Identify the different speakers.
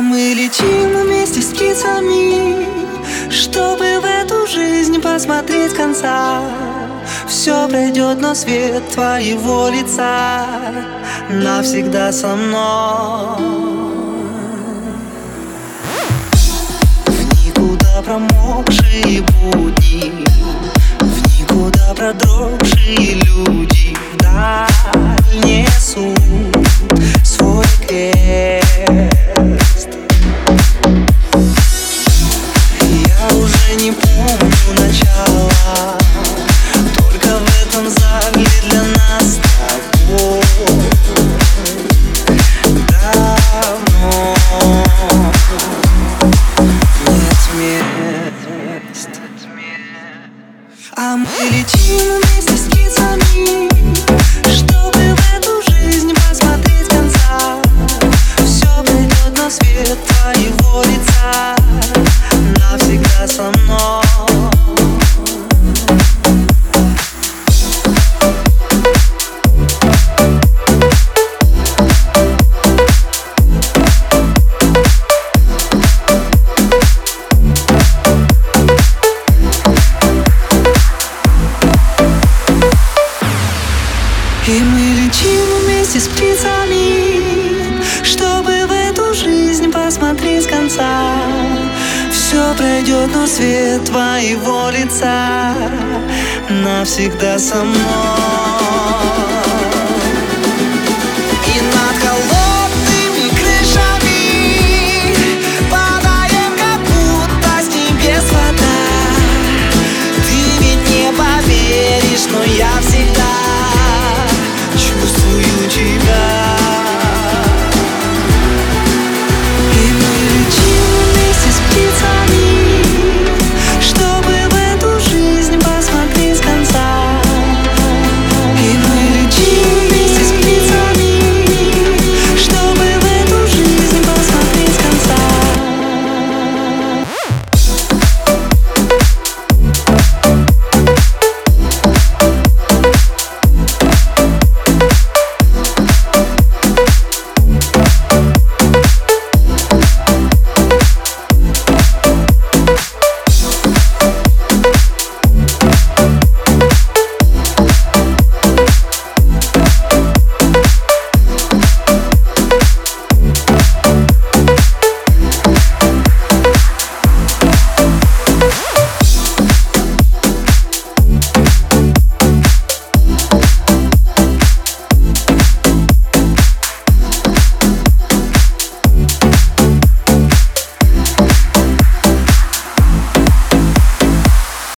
Speaker 1: А мы летим вместе с птицами, чтобы в эту жизнь посмотреть конца. Все пройдет, но свет твоего лица навсегда со мной. В никуда промокшие будни, в никуда продрогшие люди вдаль несут свой крест. Я уже не помню начала, только в этом зале для нас с тобой давно нет мест. А мы летим вместе с птицами, чтобы в эту жизнь посмотреть конца. Все пройдет, но свет твоего лица навсегда со мной. И мы летим вместе с птицами, чтобы в эту жизнь посмотреть конца. Все пройдет, но свет твоего лица навсегда со мной.